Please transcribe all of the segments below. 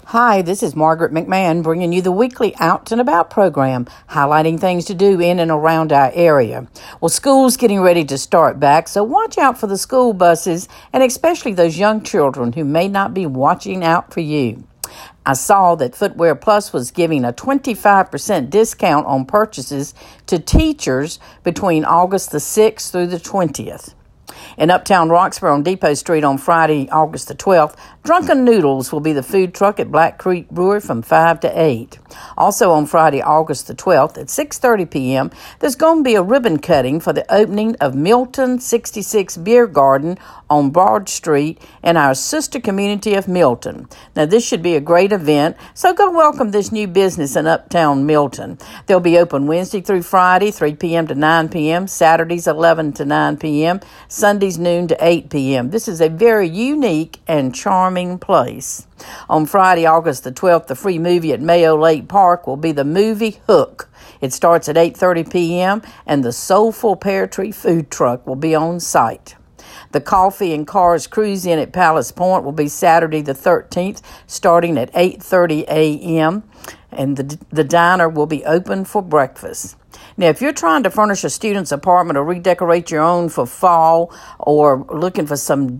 Hi, this is Margaret McMahon bringing you the weekly Out and About program, highlighting things to do in and around our area. Well, school's getting ready to start back, so watch out for the school buses and especially those young children who may not be watching out for you. I saw that Footwear Plus was giving a 25% discount on purchases to teachers between August the 6th through the 20th. In Uptown Roxborough on Depot Street on Friday, August the 12th, Drunken Noodles will be the food truck at Black Creek Brewery from 5 to 8. Also on Friday, August the 12th at 6:30 p.m., there's going to be a ribbon cutting for the opening of Milton 66 Beer Garden on Broad Street in our sister community of Milton. Now, this should be a great event, so go welcome this new business in Uptown Milton. They'll be open Wednesday through Friday, 3 p.m. to 9 p.m., Saturdays 11 to 9 p.m., Sundays noon to 8 p.m. This is a very unique and charming place. On Friday, August the 12th, the free movie at Mayo Lake Park will be the movie Hook. It starts at 8:30 p.m., and the Soulful Pear Tree food truck will be on site. The Coffee and Cars Cruise In at Palace Point will be Saturday the 13th, starting at 8:30 a.m., and the diner will be open for breakfast. Now, if you're trying to furnish a student's apartment or redecorate your own for fall or looking for some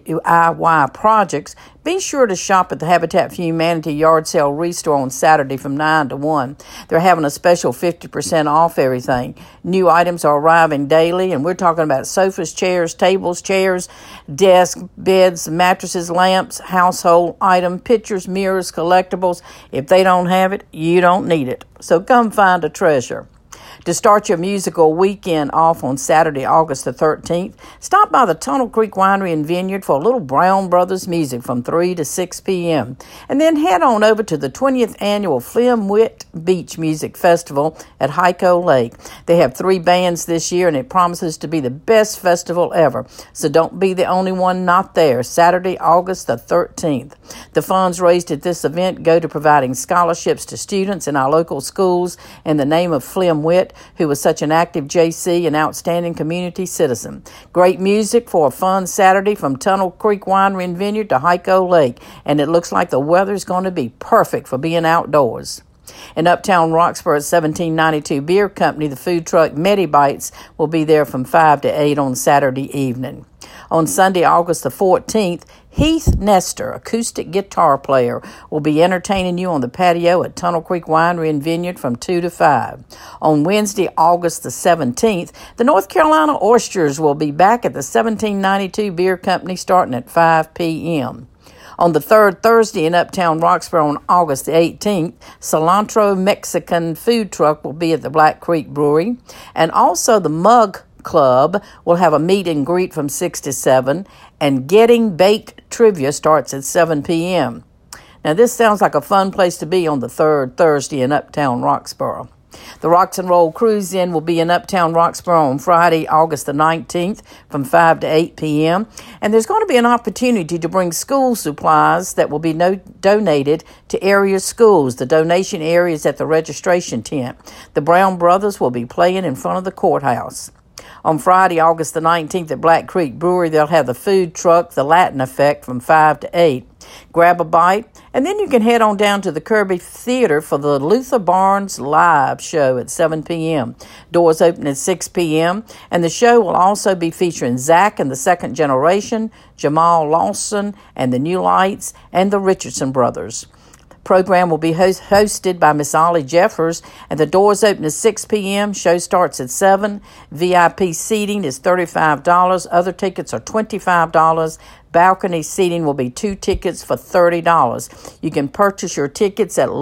DIY projects, be sure to shop at the Habitat for Humanity Yard Sale Restore on Saturday from 9 to 1. They're having a special 50% off everything. New items are arriving daily, and we're talking about sofas, chairs, tables, chairs, desks, beds, mattresses, lamps, household item, pictures, mirrors, collectibles. If they don't have it, you don't need it. So come find a treasure. To start your musical weekend off on Saturday, August the 13th, stop by the Tunnel Creek Winery and Vineyard for a little Brown Brothers music from 3 to 6 p.m. And then head on over to the 20th Annual Flim-Wit Beach Music Festival at Hyco Lake. They have 3 bands this year, and it promises to be the best festival ever. So don't be the only one not there. Saturday, August the 13th. The funds raised at this event go to providing scholarships to students in our local schools in the name of Flim-Wit, who was such an active JC and outstanding community citizen. Great music for a fun Saturday from Tunnel Creek Winery and Vineyard to Hyco Lake, and it looks like the weather's going to be perfect for being outdoors. In Uptown Roxborough at 1792 Beer Company, the food truck Medibites will be there from 5 to 8 on Saturday evening. On Sunday, August the 14th, Heath Nestor, acoustic guitar player, will be entertaining you on the patio at Tunnel Creek Winery and Vineyard from 2 to 5. On Wednesday, August the 17th, the North Carolina Oysters will be back at the 1792 Beer Company starting at 5 p.m. On the third Thursday in Uptown Roxborough on August the 18th, Cilantro Mexican food truck will be at the Black Creek Brewery, and also the Mug Club will have a meet and greet from 6 to 7, and Getting Baked Trivia starts at 7 p.m. Now, this sounds like a fun place to be on the third Thursday in Uptown Roxborough. The Rocks and Roll Cruise In will be in Uptown Roxborough on Friday, August the 19th from 5 to 8 p.m. And there's going to be an opportunity to bring school supplies that will be donated to area schools. The donation area is at the registration tent. The Brown Brothers will be playing in front of the courthouse. On Friday, August the 19th at Black Creek Brewery, they'll have the food truck, The Latin Effect, from 5 to 8. Grab a bite, and then you can head on down to the Kirby Theater for the Luther Barnes Live show at 7 p.m. Doors open at 6 p.m., and the show will also be featuring Zach and the Second Generation, Jamal Lawson and the New Lights, and the Richardson Brothers. Program will be hosted by Miss Ollie Jeffers, and the doors open at 6 p.m. Show starts at 7. VIP seating is $35. Other tickets are $25. Balcony seating will be 2 tickets for $30. You can purchase your tickets at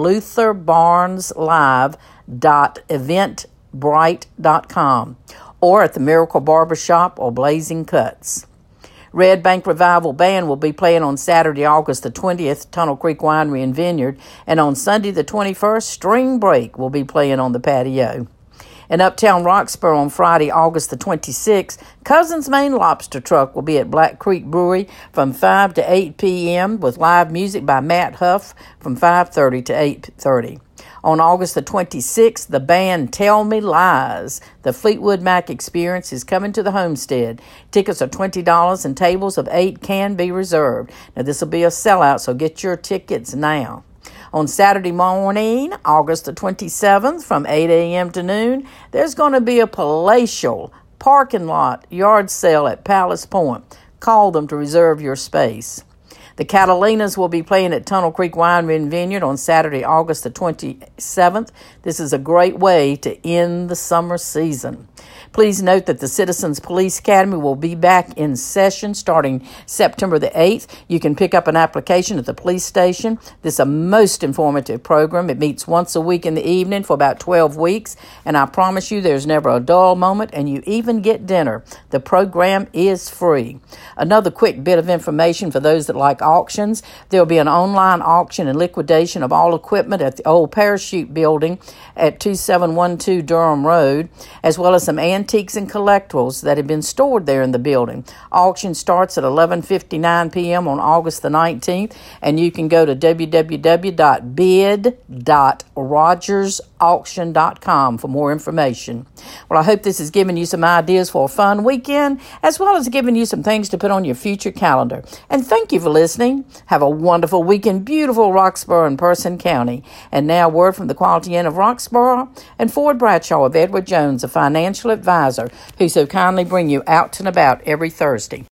lutherbarneslive.eventbrite.com or at the Miracle Barbershop or Blazing Cuts. Red Bank Revival Band will be playing on Saturday, August the 20th, Tunnel Creek Winery and Vineyard, and on Sunday the 21st, String Break will be playing on the patio. In Uptown Roxborough on Friday, August the 26th, Cousin's Main Lobster Truck will be at Black Creek Brewery from 5 to 8 p.m. with live music by Matt Huff from 5:30 to 8:30. On August the 26th, the band Tell Me Lies, the Fleetwood Mac Experience, is coming to the Homestead. Tickets are $20 and tables of 8 can be reserved. Now, this will be a sellout, so get your tickets now. On Saturday morning, August the 27th, from 8 a.m. to noon, there's going to be a palatial parking lot yard sale at Palace Point. Call them to reserve your space. The Catalinas will be playing at Tunnel Creek Winery and Vineyard on Saturday, August the 27th. This is a great way to end the summer season. Please note that the Citizens Police Academy will be back in session starting September the 8th. You can pick up an application at the police station. This is a most informative program. It meets once a week in the evening for about 12 weeks, and I promise you there's never a dull moment, and you even get dinner. The program is free. Another quick bit of information for those that like auctions. There will be an online auction and liquidation of all equipment at the old Parachute Building at 2712 Durham Road, as well as some antiques and collectibles that have been stored there in the building. Auction starts at 11:59 p.m. on August the 19th, and you can go to www.bid.rogersauction.com for more information. Well, I hope this has given you some ideas for a fun weekend, as well as giving you some things to put on your future calendar. And thank you for listening. Have a wonderful week in beautiful Roxborough and Person County. And now, word from the Quality Inn of Roxborough and Ford Bradshaw of Edward Jones, a financial advisor who so kindly bring you out and about every Thursday.